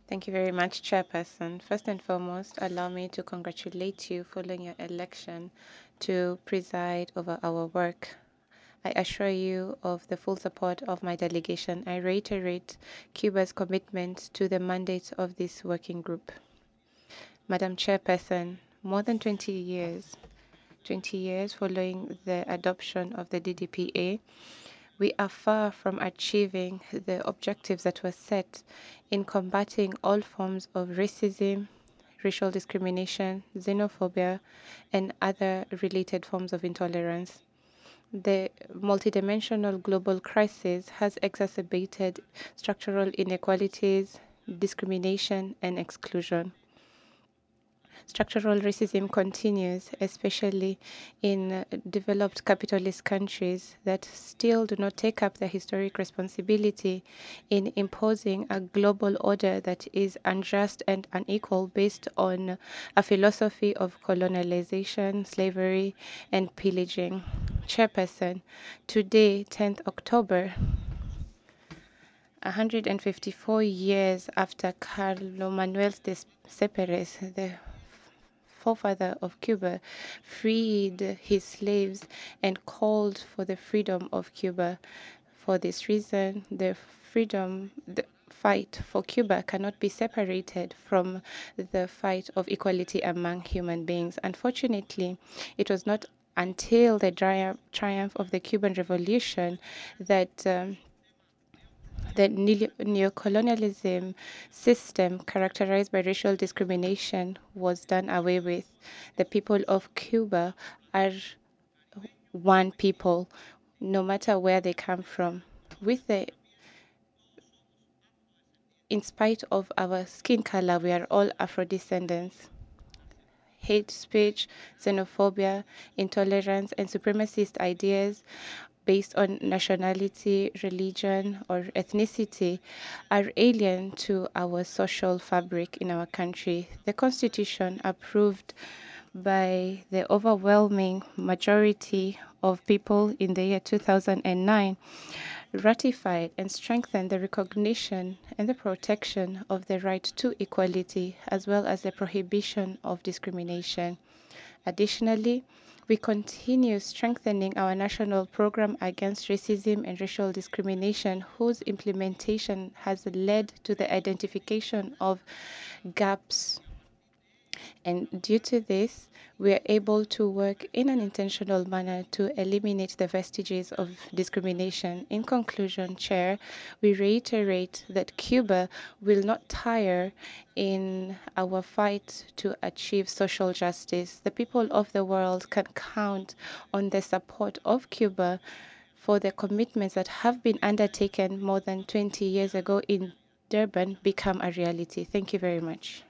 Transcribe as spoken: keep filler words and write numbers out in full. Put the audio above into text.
Thank you very much, Chairperson. First and foremost, allow me to congratulate you following your election to preside over our work. I assure you of the full support of my delegation. I reiterate Cuba's commitment to the mandate of this working group. Madam Chairperson, more than twenty years, twenty years following the adoption of the D D P A, we are far from achieving the objectives that were set in combating all forms of racism, racial discrimination, xenophobia, and other related forms of intolerance. The multidimensional global crisis has exacerbated structural inequalities, discrimination, and exclusion. Structural racism continues, especially in uh, developed capitalist countries that still do not take up the historic responsibility in imposing a global order that is unjust and unequal based on a philosophy of colonialization, slavery, and pillaging. Chairperson, today, tenth October, one hundred fifty-four years after Carlo Manuel de Seperes, the forefather of Cuba, freed his slaves and called for the freedom of Cuba. For this reason, the freedom the fight for Cuba cannot be separated from the fight of equality among human beings. Unfortunately, it was not until the triumph of the Cuban Revolution that um, the neocolonialism system characterized by racial discrimination was done away with. The people of Cuba are one people, no matter where they come from. With the, in spite of our skin color, we are all Afro descendants. Hate speech, xenophobia, intolerance, and supremacist ideas based on nationality, religion, or ethnicity are alien to our social fabric in our country. The Constitution, approved by the overwhelming majority of people in the year two thousand nine, ratified and strengthened the recognition and the protection of the right to equality, as well as the prohibition of discrimination. Additionally, we continue strengthening our national program against racism and racial discrimination, whose implementation has led to the identification of gaps. And due to this, we are able to work in an intentional manner to eliminate the vestiges of discrimination. In conclusion, Chair, we reiterate that Cuba will not tire in our fight to achieve social justice. The people of the world can count on the support of Cuba for the commitments that have been undertaken more than twenty years ago in Durban become a reality. Thank you very much.